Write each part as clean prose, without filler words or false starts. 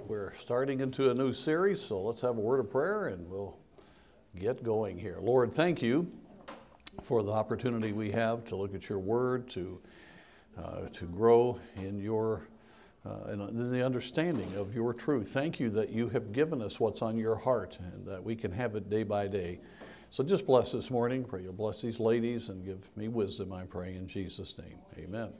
we're starting into a new series, so let's have a word of prayer and we'll get going here. Lord, thank you for the opportunity we have to look at your word, to grow in your in the understanding of your truth. Thank you that you have given us what's on your heart and that we can have it day by day. So just bless this morning. Pray you'll bless these ladies and give me wisdom, I pray in Jesus' name. Amen.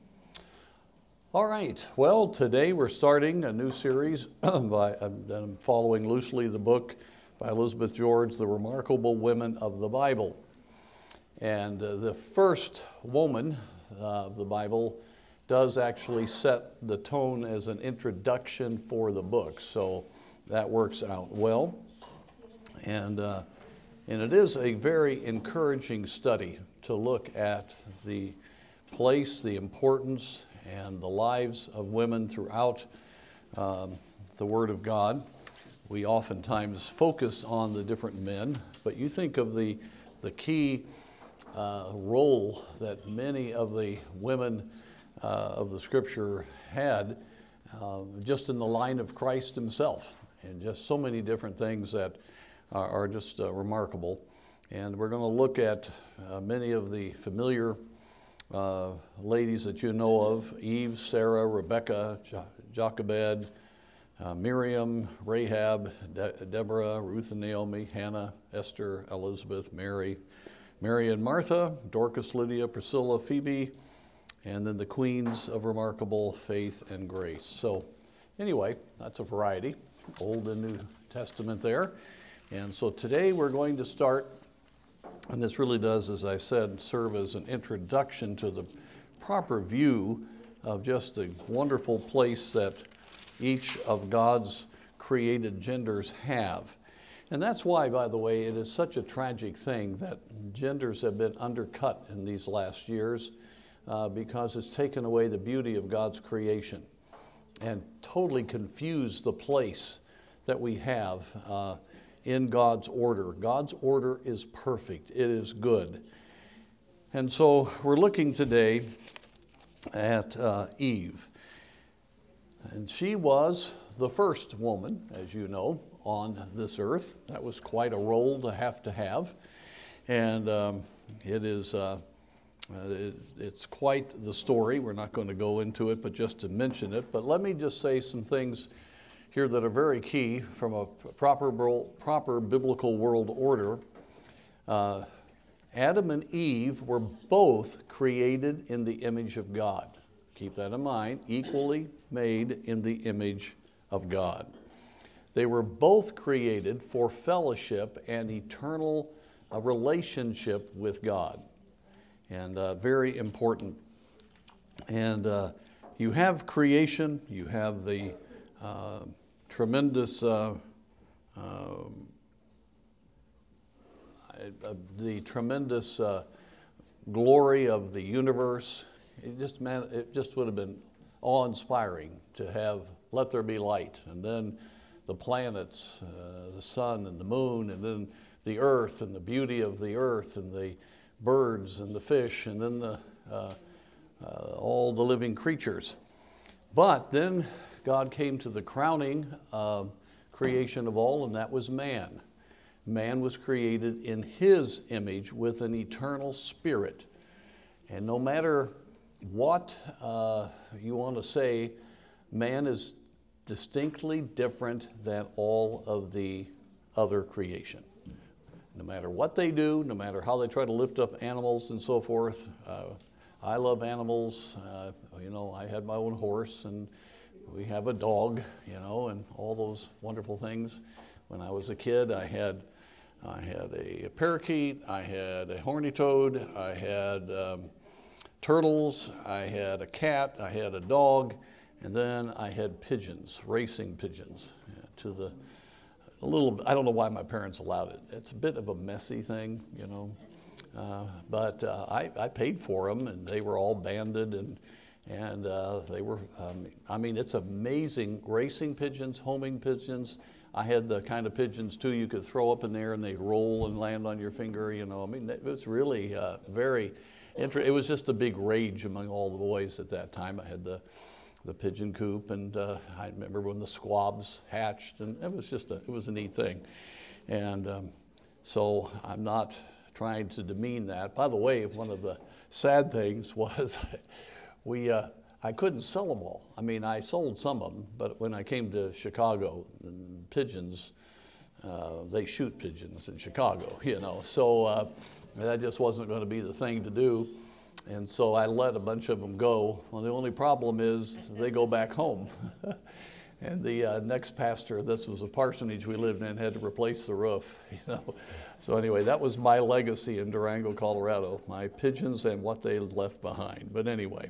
All right, well, today we're starting a new series. I'm following loosely the book by Elizabeth George, The Remarkable Women of the Bible. And the first woman of the Bible does actually set the tone as an introduction for the book. So that works out well. And it is a very encouraging study to look at the place, the importance, and the lives of women throughout the Word of God. We oftentimes focus on the different men, but you think of the key role that many of the women of the Scripture had just in the line of Christ himself, and just so many different things that are just remarkable. And we're going to look at many of the familiar ladies that you know of: Eve, Sarah, Rebecca, Jochebed, Miriam, Rahab, Deborah, Ruth and Naomi, Hannah, Esther, Elizabeth, Mary and Martha, Dorcas, Lydia, Priscilla, Phoebe, and then the queens of remarkable faith and grace. So anyway, that's a variety, Old and New Testament there. And so today we're going to start. And this really does, as I said, serve as an introduction to the proper view of just the wonderful place that each of God's created genders have. And that's why, by the way, it is such a tragic thing that genders have been undercut in these last years because it's taken away the beauty of God's creation and totally confused the place that we have in God's order. God's order is perfect. It is good. And so we're looking today at Eve. And she was the first woman, as you know, on this earth. That was quite a role to have. And it's quite the story. We're not going to go into it, but just to mention it. But let me just say some things here that are very key from a proper biblical world order. Adam and Eve were both created in the image of God. Keep that in mind, equally made in the image of God. They were both created for fellowship and eternal relationship with God. And very important. And you have creation, you have the tremendous glory of the universe. It just would have been awe-inspiring to have let there be light, and then the planets, the sun and the moon, and then the earth and the beauty of the earth, and the birds and the fish, and then all the living creatures. But then God came to the crowning creation of all, and that was man. Man was created in his image with an eternal spirit. And no matter what you want to say, man is distinctly different than all of the other creation. No matter what they do, no matter how they try to lift up animals and so forth. I love animals. I had my own horse, and we have a dog, and all those wonderful things. When I was a kid, I had a parakeet, I had a horny toad, I had turtles, I had a cat, I had a dog, and then I had pigeons, racing pigeons. I don't know why my parents allowed it. It's a bit of a messy thing, but I paid for them, and they were all banded, and they were, it's amazing. Racing pigeons, homing pigeons. I had the kind of pigeons, too, you could throw up in there, and they'd roll and land on your finger, It was really very interesting. It was just a big rage among all the boys at that time. I had the the pigeon coop, and I remember when the squabs hatched, and it was a neat thing. And so I'm not trying to demean that. By the way, one of the sad things was I couldn't sell them all. I mean, I sold some of them, but when I came to Chicago, pigeons, they shoot pigeons in Chicago, so that just wasn't going to be the thing to do. And so I let a bunch of them go. Well, the only problem is they go back home. And the next pastor, this was a parsonage we lived in, had to replace the roof. So anyway, that was my legacy in Durango, Colorado, my pigeons and what they left behind. But anyway,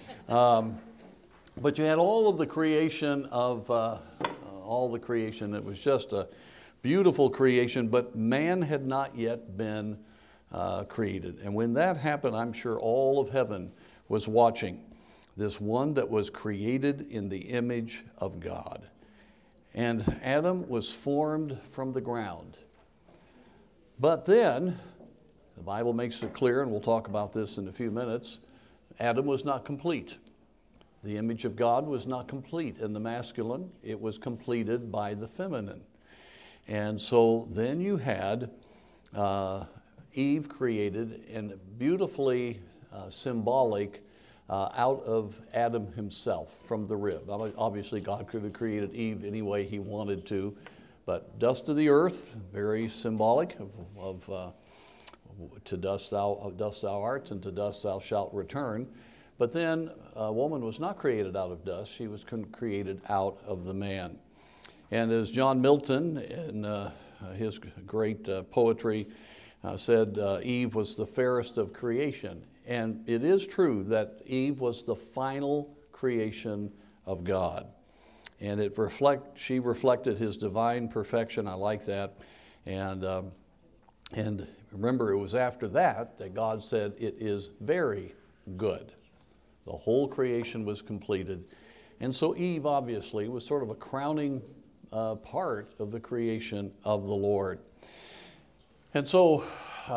but you had all of the creation of all the creation. It was just a beautiful creation, but man had not yet been created. And when that happened, I'm sure all of heaven was watching this one that was created in the image of God. And Adam was formed from the ground. But then, the Bible makes it clear, and we'll talk about this in a few minutes, Adam was not complete. The image of God was not complete in the masculine. It was completed by the feminine. And so then you had Eve created and beautifully symbolic out of Adam himself from the rib. Obviously, God could have created Eve any way he wanted to, but dust of the earth, very symbolic of to dust thou art, and to dust thou shalt return. But then a woman was not created out of dust, she was created out of the man. And as John Milton in his great poetry said, Eve was the fairest of creation. And it is true that Eve was the final creation of God. And she reflected his divine perfection. I like that. And remember, it was after that God said, it is very good. The whole creation was completed. And so Eve, obviously, was sort of a crowning part of the creation of the Lord. And so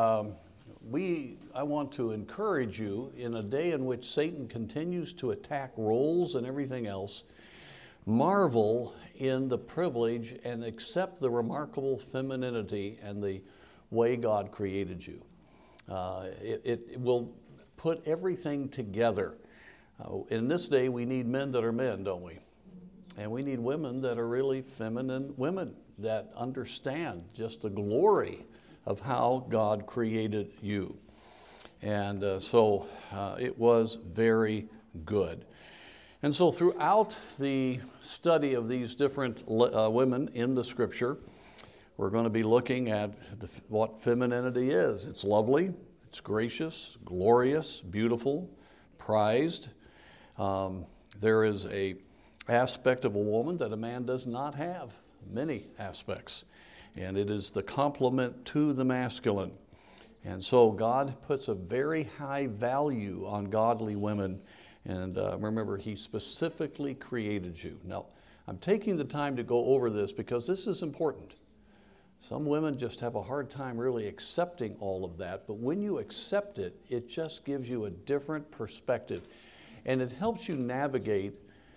I want to encourage you in a day in which Satan continues to attack roles and everything else, marvel in the privilege and accept the remarkable femininity and the way God created you. It will put everything together. In this day, we need men that are men, don't we? And we need women that are really feminine women that understand just the glory of how God created you. And so it was very good. And so throughout the study of these different women in the Scripture, we're going to be looking at what femininity is. It's lovely, it's gracious, glorious, beautiful, prized. There is an aspect of a woman that a man does not have, many aspects. And it is the complement to the masculine. And so God puts a very high value on godly women. And remember, he specifically created you. Now, I'm taking the time to go over this because this is important. Some women just have a hard time really accepting all of that. But when you accept it, it just gives you a different perspective. And it helps you navigate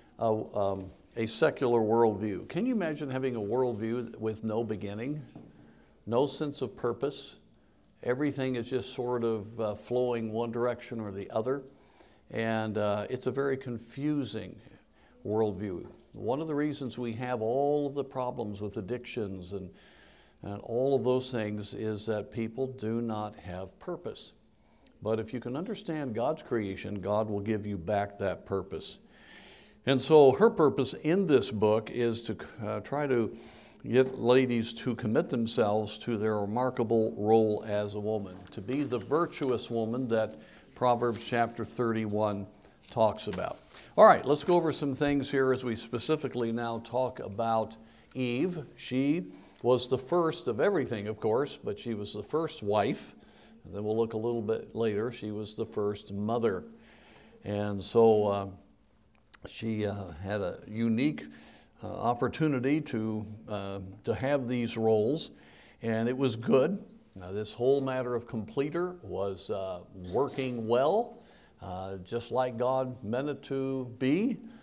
a secular worldview. Can you imagine having a worldview with no beginning, no sense of purpose? Everything is just sort of flowing one direction or the other. And it's a very confusing worldview. One of the reasons we have all of the problems with addictions and all of those things is that people do not have purpose. But if you can understand God's creation, God will give you back that purpose. And so her purpose in this book is to try to get ladies to commit themselves to their remarkable role as a woman, to be the virtuous woman that Proverbs chapter 31 talks about. All right, let's go over some things here as we specifically now talk about Eve. She was the first of everything, of course, but she was the first wife. And then we'll look a little bit later, she was the first mother. And so she had a unique opportunity to have these roles, and it was good. This whole matter of completer was working well, just like God meant it to be.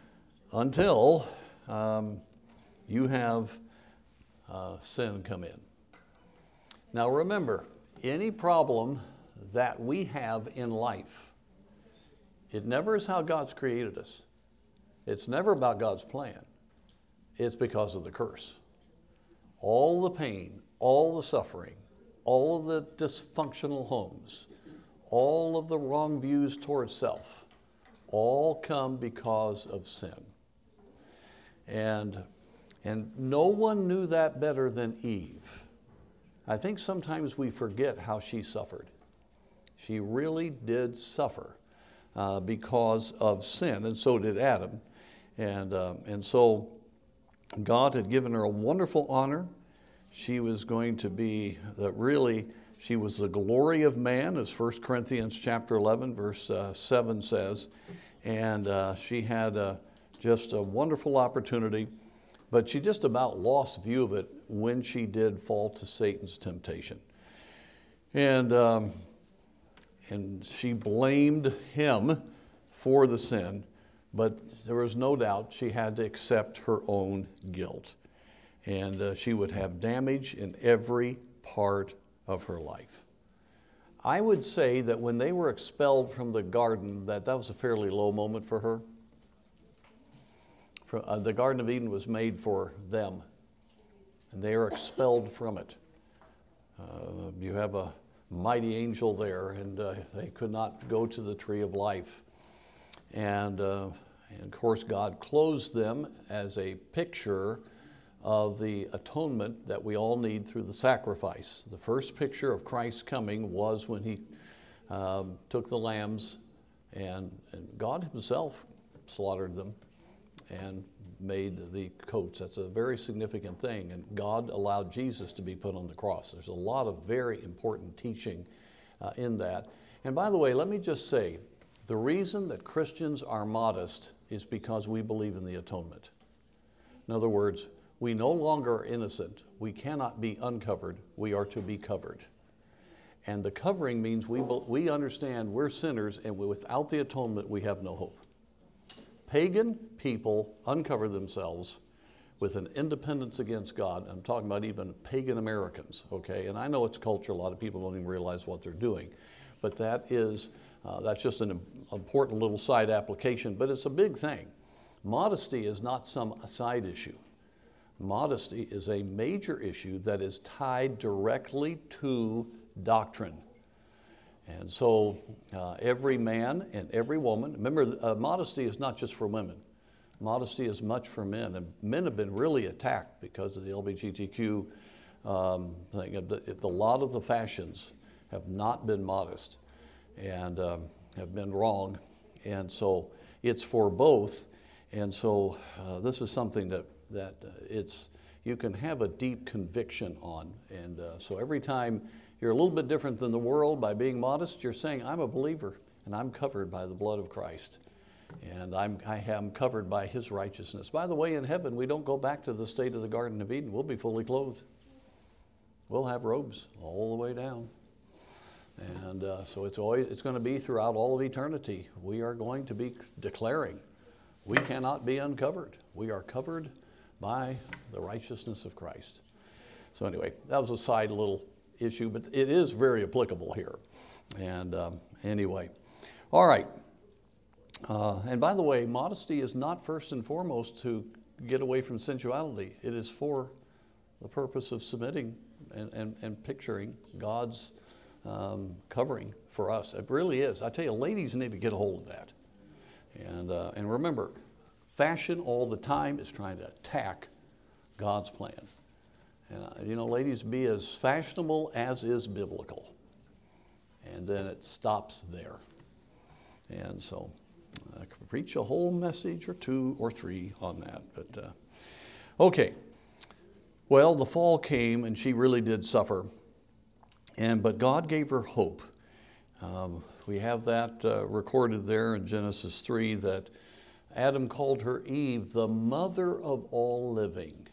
until you have sin come in. Now remember, any problem that we have in life, it never is how God's created us. It's never about God's plan. It's because of the curse. All the pain, all the suffering, all of the dysfunctional homes, all of the wrong views towards self, all come because of sin. And no one knew that better than Eve. I think sometimes we forget how she suffered. She really did suffer because of sin, and so did Adam. And so God had given her a wonderful honor. She was going to be she was the glory of man, as 1 Corinthians chapter 11, verse 7 says. And she had just a wonderful opportunity, but she just about lost view of it when she did fall to Satan's temptation. And she blamed him for the sin, but there was no doubt she had to accept her own guilt. And she would have damage in every part of her life. I would say that when they were expelled from the garden, that was a fairly low moment for her. The Garden of Eden was made for them, and they are expelled from it. You have a mighty angel there, and they could not go to the tree of life. And of course, God closed them as a picture of the atonement that we all need through the sacrifice. The first picture of Christ's coming was when he took the lambs, and God himself slaughtered them and made the coats. That's a very significant thing, and God allowed Jesus to be put on the cross. There's a lot of very important teaching in that. And by the way, let me just say, the reason that Christians are modest is because we believe in the atonement. In other words, we no longer are innocent. We cannot be uncovered. We are to be covered. And the covering means we understand we're sinners, and without the atonement, we have no hope. Pagan people uncover themselves with an independence against God. I'm talking about even pagan Americans, okay? And I know it's culture. A lot of people don't even realize what they're doing. But that's just an important little side application, but it's a big thing. Modesty is not some side issue. Modesty is a major issue that is tied directly to doctrine. And so every man and every woman, remember, modesty is not just for women. Modesty is much for men. And men have been really attacked because of the LGBTQ thing. A lot of the fashions have not been modest and have been wrong. And so it's for both. And so this is something that you can have a deep conviction on. And so every time you're a little bit different than the world by being modest, you're saying, I'm a believer, and I'm covered by the blood of Christ. And I am covered by his righteousness. By the way, in heaven, we don't go back to the state of the Garden of Eden. We'll be fully clothed. We'll have robes all the way down. And so it's going to be throughout all of eternity. We are going to be declaring, we cannot be uncovered. We are covered by the righteousness of Christ. So anyway, that was a side little issue, but it is very applicable here. And anyway, all right. And by the way, modesty is not first and foremost to get away from sensuality. It is for the purpose of submitting and picturing God's covering for us. It really is. I tell you, ladies need to get a hold of that. And remember, fashion all the time is trying to attack God's plan. And ladies, be as fashionable as is biblical. And then it stops there. And so I could preach a whole message or two or three on that. But okay. Well, the fall came and she really did suffer. But God gave her hope. We have that recorded there in Genesis 3 that Adam called her Eve, the mother of all living.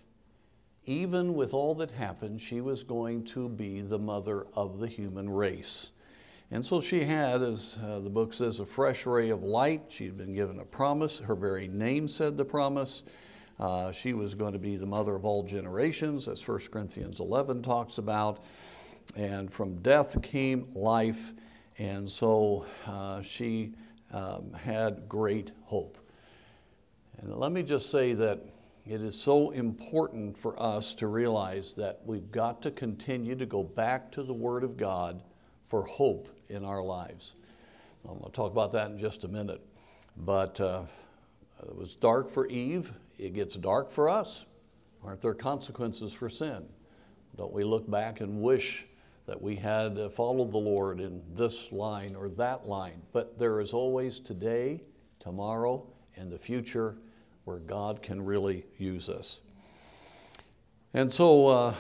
Even with all that happened, she was going to be the mother of the human race. And so she had, as the book says, a fresh ray of light. She had been given a promise. Her very name said the promise. She was going to be the mother of all generations, as 1 Corinthians 11 talks about. And from death came life. And so she had great hope. And let me just say that it is so important for us to realize that we've got to continue to go back to the Word of God for hope in our lives. I'm going to talk about that in just a minute. But it was dark for Eve. It gets dark for us. Aren't there consequences for sin? Don't we look back and wish that we had followed the Lord in this line or that line? But there is always today, tomorrow, and the future where God can really use us. And so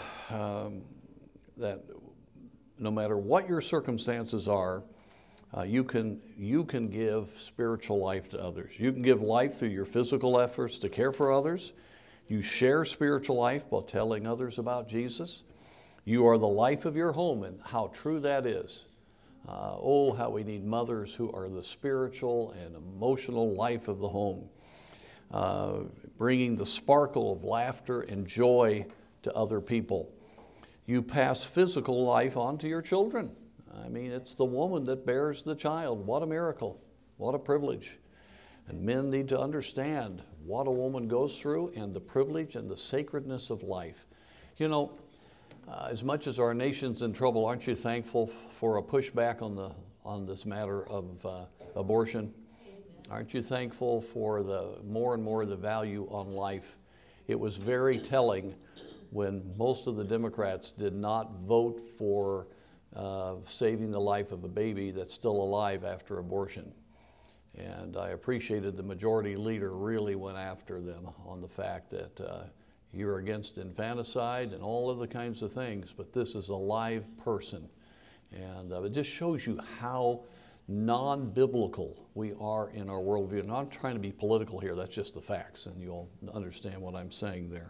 that no matter what your circumstances are, you can give spiritual life to others. You can give life through your physical efforts to care for others. You share spiritual life by telling others about Jesus. You are the life of your home, and how true that is. How we need mothers who are the spiritual and emotional life of the home, bringing the sparkle of laughter and joy to other people. You pass physical life on to your children. I mean, it's the woman that bears the child. What a miracle. What a privilege. And men need to understand what a woman goes through and the privilege and the sacredness of life. You know, as much as our nation's in trouble, aren't you thankful for a pushback on this matter of abortion? Aren't you thankful for the more and more the value on life? It was very telling when most of the Democrats did not vote for saving the life of a baby that's still alive after abortion. And I appreciated the majority leader really went after them on the fact that you're against infanticide and all of the kinds of things, but this is a live person. And it just shows you how non-biblical we are in our worldview. And I'm not trying to be political here, that's just the facts, and you'll understand what I'm saying there.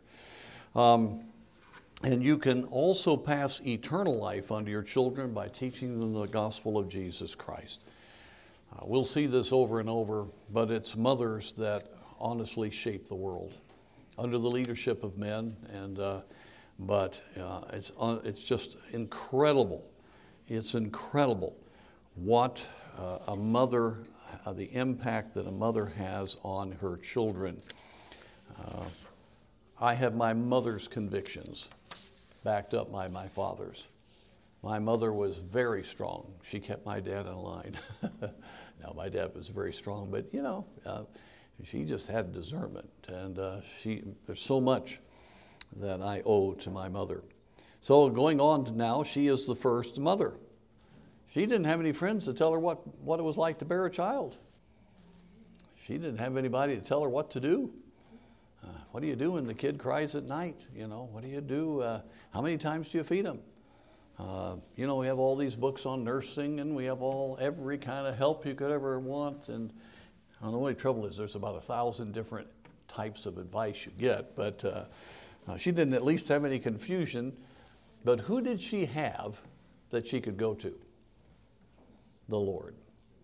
And you can also pass eternal life onto your children by teaching them the gospel of Jesus Christ. We'll see this over and over, but it's mothers that honestly shape the world under the leadership of men. But it's just incredible. It's incredible what a mother, the impact that a mother has on her children. I have my mother's convictions backed up by my father's. My mother was very strong. She kept my dad in line. Now, my dad was very strong, but she just had discernment, and there's so much that I owe to my mother. So going on to now, she is the first mother. She didn't have any friends to tell her what it was like to bear a child. She didn't have anybody to tell her what to do. What do you do when the kid cries at night? What do you do? How many times do you feed him? We have all these books on nursing, and we have every kind of help you could ever want. And the only trouble is there's about 1,000 different types of advice you get. But she didn't at least have any confusion. But who did she have that she could go to? The Lord.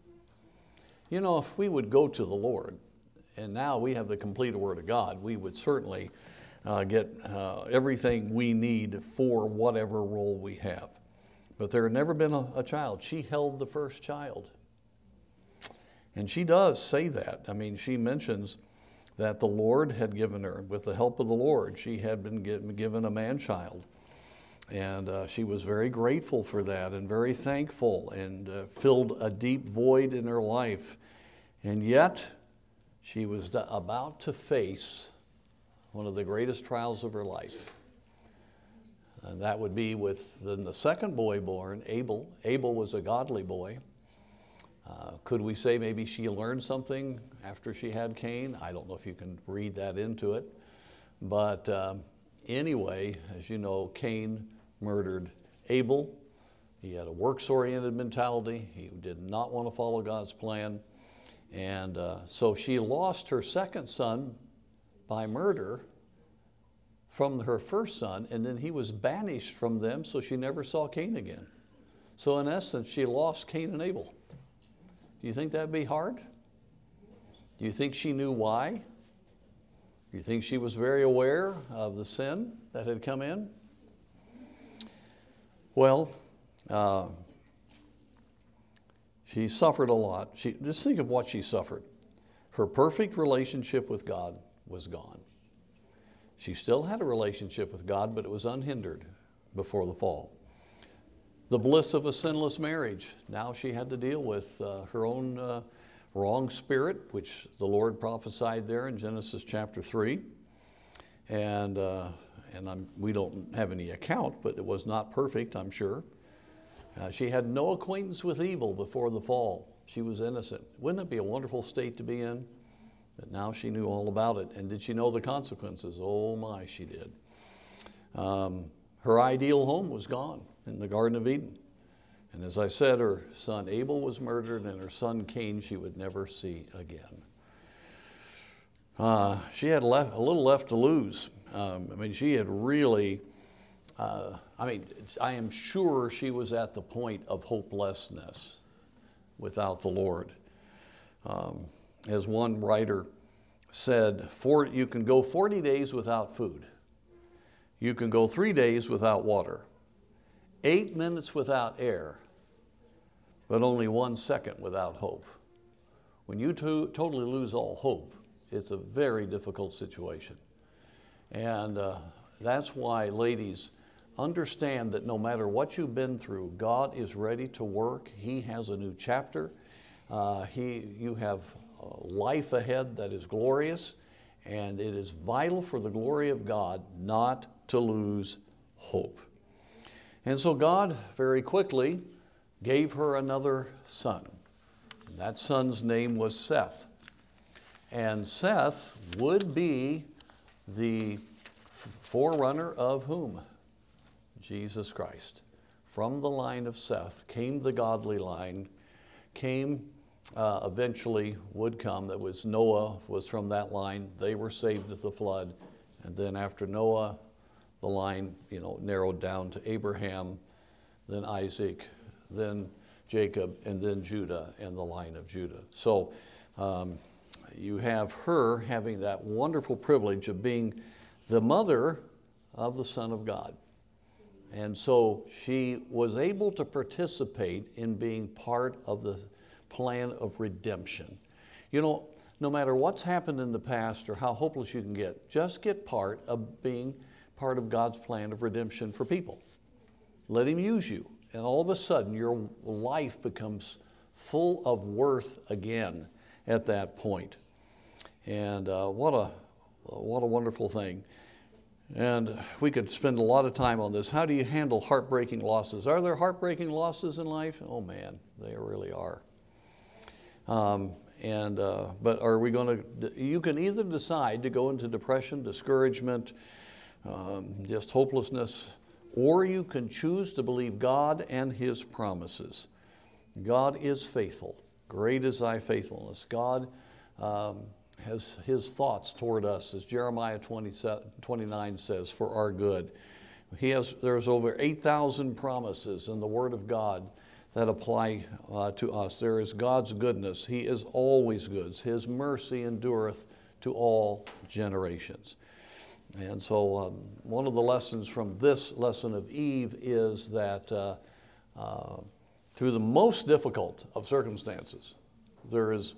If we would go to the Lord, and now we have the complete Word of God, we would certainly get everything we need for whatever role we have. But there had never been a child. She held the first child. And she does say that. I mean, she mentions that the Lord had given her, with the help of the Lord, she had been given a man-child. And she was very grateful for that and very thankful, and filled a deep void in her life. And yet, she was about to face one of the greatest trials of her life. And that would be with the second boy born, Abel. Abel was a godly boy. Could we say maybe she learned something after she had Cain? I don't know if you can read that into it. But anyway, as you know, Cain murdered Abel. He had a works-oriented mentality. He did not want to follow God's plan. And so she lost her second son by murder from her first son, and then he was banished from them, so she never saw Cain again. So in essence, she lost Cain and Abel. Do you think that'd be hard? Do you think she knew why? Do you think she was very aware of the sin that had come in? Well, she suffered a lot. Just think of what she suffered. Her perfect relationship with God was gone. She still had a relationship with God, but it was unhindered before the fall. The bliss of a sinless marriage. Now she had to deal with her own wrong spirit, which the Lord prophesied there in Genesis chapter 3. And we don't have any account, but it was not perfect, I'm sure. She had no acquaintance with evil before the fall. She was innocent. Wouldn't it be a wonderful state to be in? But now she knew all about it. And did she know the consequences? Oh my, she did. Her ideal home was gone in the Garden of Eden. And as I said, her son Abel was murdered, and her son Cain she would never see again. She had a little left to lose. She had really, I am sure she was at the point of hopelessness without the Lord. As one writer said, you can go 40 days without food. You can go 3 days without water. 8 minutes without air, but only 1 second without hope. When you totally lose all hope, it's a very difficult situation. And that's why, ladies, understand that no matter what you've been through, God is ready to work. He has a new chapter. You have a life ahead that is glorious, and it is vital for the glory of God not to lose hope. And so God very quickly gave her another son. And that son's name was Seth. And Seth would be the forerunner of whom? Jesus Christ. From the line of Seth came the godly line, eventually would come. That was Noah was from that line. They were saved at the flood. And then after Noah, the line, narrowed down to Abraham, then Isaac, then Jacob, and then Judah and the line of Judah. So you have her having that wonderful privilege of being the mother of the Son of God. And so she was able to participate in being part of the plan of redemption. No matter what's happened in the past or how hopeless you can get, just get part of being part of God's plan of redemption for people. Let Him use you. And all of a sudden, your life becomes full of worth again at that point. And what a wonderful thing. And we could spend a lot of time on this. How do you handle heartbreaking losses? Are there heartbreaking losses in life? Oh man, they really are. But are we going to, you can either decide to go into depression, discouragement, just hopelessness, or you can choose to believe God and His promises. God is faithful. Great is thy faithfulness. God has His thoughts toward us, as Jeremiah 29 says, for our good. There's over 8,000 promises in the Word of God that apply to us. There is God's goodness. He is always good. His mercy endureth to all generations. And so one of the lessons from this lesson of Eve is that through the most difficult of circumstances, there is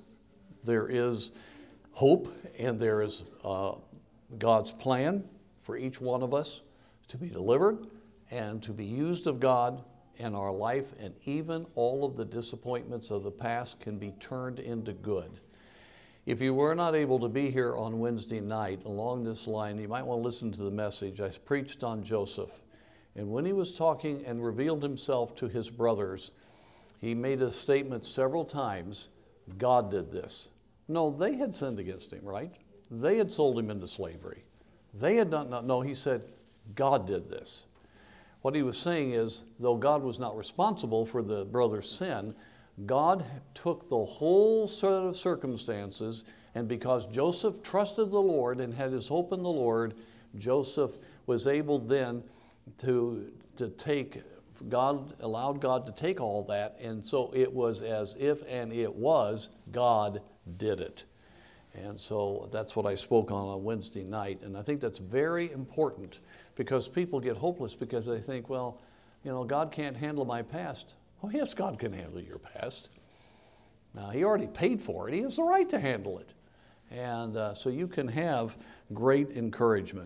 hope, and there is God's plan for each one of us to be delivered and to be used of God in our life, and even all of the disappointments of the past can be turned into good. If you were not able to be here on Wednesday night along this line, you might want to listen to the message. I preached on Joseph. And when he was talking and revealed himself to his brothers, he made a statement several times, God did this. No, they had sinned against him, right? They had sold him into slavery. They had not, no, he said, God did this. What he was saying is, though God was not responsible for the brother's sin, God took the whole set of circumstances, and because Joseph trusted the Lord and had his hope in the Lord, Joseph was able then to take God allowed God to take all that, and so it was as if, and it was, God did it. And so that's what I spoke on Wednesday night, and I think that's very important because people get hopeless because they think, well, God can't handle my past. Oh, yes, God can handle your past. Now, He already paid for it. He has the right to handle it. And so you can have great encouragement.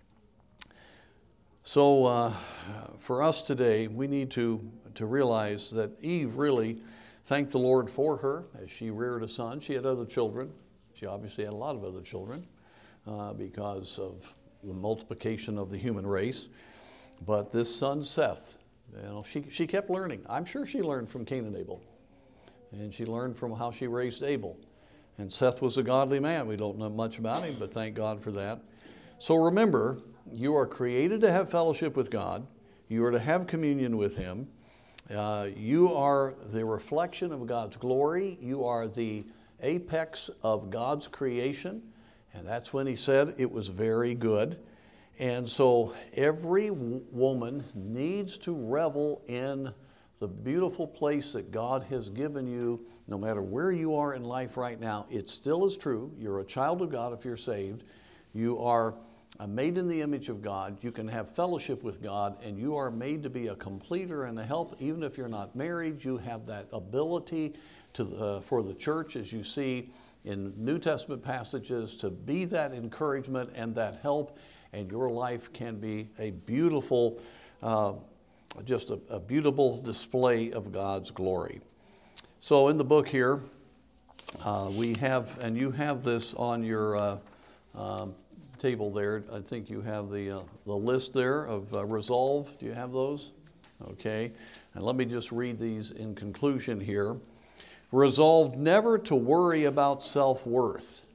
So for us today, we need to realize that Eve really thanked the Lord for her as she reared a son. She had other children. She obviously had a lot of other children because of the multiplication of the human race. But this son, Seth, she kept learning. I'm sure she learned from Cain and Abel. And she learned from how she raised Abel. And Seth was a godly man. We don't know much about him, but thank God for that. So remember, you are created to have fellowship with God. You are to have communion with Him. You are the reflection of God's glory. You are the apex of God's creation. And that's when He said it was very good. And so every woman needs to revel in the beautiful place that God has given you. No matter where you are in life right now, it still is true. You're a child of God if you're saved. You are made in the image of God. You can have fellowship with God, and you are made to be a completer and a help. Even if you're not married, you have that ability for the church, as you see in New Testament passages, to be that encouragement and that help, and your life can be a beautiful, just a beautiful display of God's glory. So in the book here, we have, and you have this on your table there. I think you have the list there of resolve. Do you have those? Okay. And let me just read these in conclusion here. Resolved never to worry about self-worth.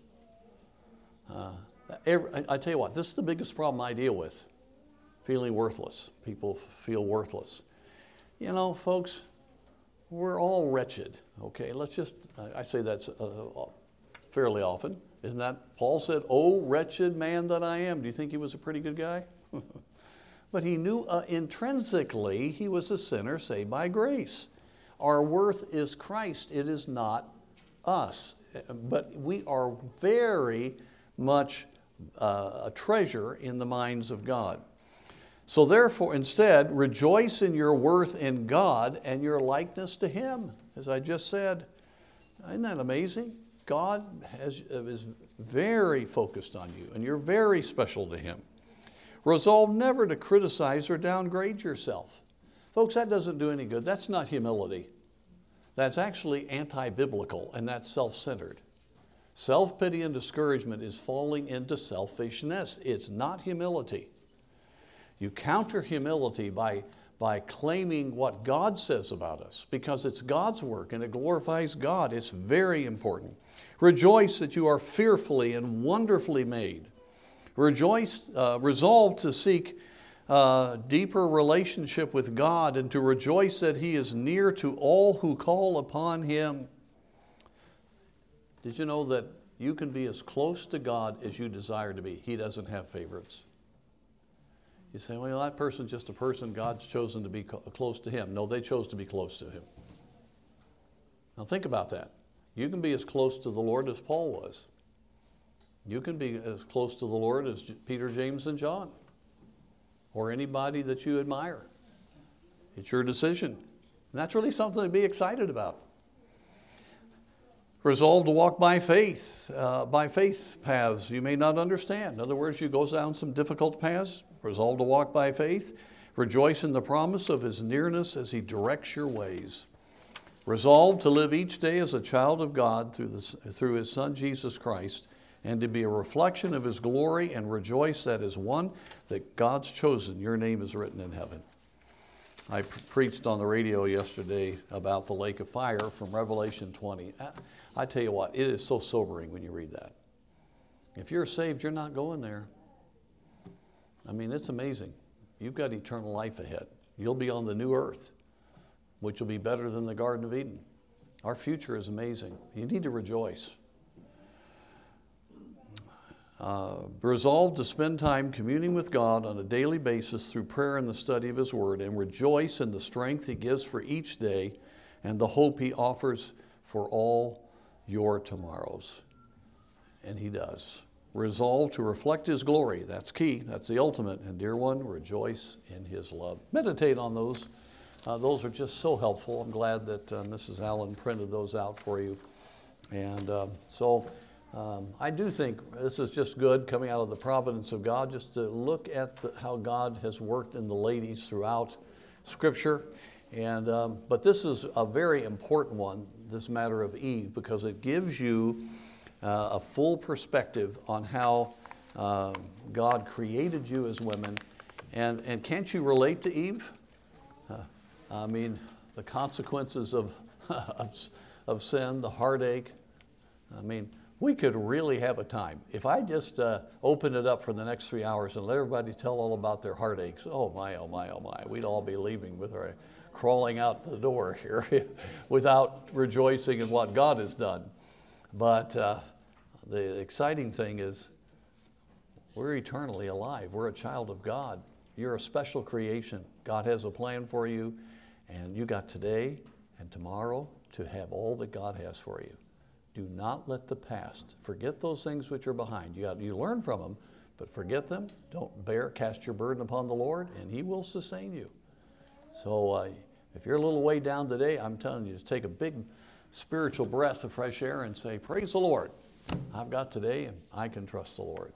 I tell you what, this is the biggest problem I deal with. Feeling worthless. People feel worthless. Folks, we're all wretched. Okay, I say that fairly often. Isn't that, Paul said, "Oh, wretched man that I am." Do you think he was a pretty good guy? But he knew intrinsically he was a sinner saved by grace. Our worth is Christ. It is not us. But we are very much a treasure in the minds of God. So therefore, instead, rejoice in your worth in God and your likeness to Him, as I just said. Isn't that amazing? God is very focused on you, and you're very special to Him. Resolve never to criticize or downgrade yourself. Folks, that doesn't do any good. That's not humility. That's actually anti-biblical, and that's self-centered. Self-pity and discouragement is falling into selfishness. It's not humility. You counter humility by claiming what God says about us, because it's God's work and it glorifies God. It's very important. Rejoice that you are fearfully and wonderfully made. Resolve to seek deeper relationship with God and to rejoice that He is near to all who call upon Him. Did you know that you can be as close to God as you desire to be? He doesn't have favorites. You say, well, that person's just a person God's chosen to be close to Him. No, they chose to be close to Him. Now think about that. You can be as close to the Lord as Paul was. You can be as close to the Lord as Peter, James, and John, or anybody that you admire. It's your decision. And that's really something to be excited about. Resolve to walk by faith paths you may not understand. In other words, you go down some difficult paths. Resolve to walk by faith. Rejoice in the promise of His nearness as He directs your ways. Resolve to live each day as a child of God through His Son, Jesus Christ, and to be a reflection of His glory, and rejoice that as one that God's chosen, your name is written in heaven. I preached on the radio yesterday about the lake of fire from Revelation 20. I tell you what, it is so sobering when you read that. If you're saved, you're not going there. I mean, it's amazing. You've got eternal life ahead. You'll be on the new earth, which will be better than the Garden of Eden. Our future is amazing. You need to rejoice. Resolve to spend time communing with God on a daily basis through prayer and the study of His Word, and rejoice in the strength He gives for each day and the hope He offers for all your tomorrows. And He does. Resolve to reflect His glory. That's key. That's the ultimate. And dear one, rejoice in His love. Meditate on those. Those are just so helpful. I'm glad that Mrs. Allen printed those out for you. And I do think this is just good coming out of the providence of God, just to look at how God has worked in the ladies throughout Scripture. And but this is a very important one, this matter of Eve, because it gives you a full perspective on how God created you as women. And can't you relate to Eve? I mean, the consequences of sin, the heartache. I mean, we could really have a time. If I just open it up for the next 3 hours and let everybody tell all about their heartaches, oh my, oh my, oh my, we'd all be leaving with our crawling out the door here without rejoicing in what God has done. But the exciting thing is we're eternally alive. We're a child of God. You're a special creation. God has a plan for you, and you got today and tomorrow to have all that God has for you. Do not let the past, forget those things which are behind. You learn from them, but forget them. Don't cast your burden upon the Lord, and He will sustain you. So if you're a little way down today, I'm telling you, just take a big spiritual breath of fresh air and say, praise the Lord. I've got today, and I can trust the Lord.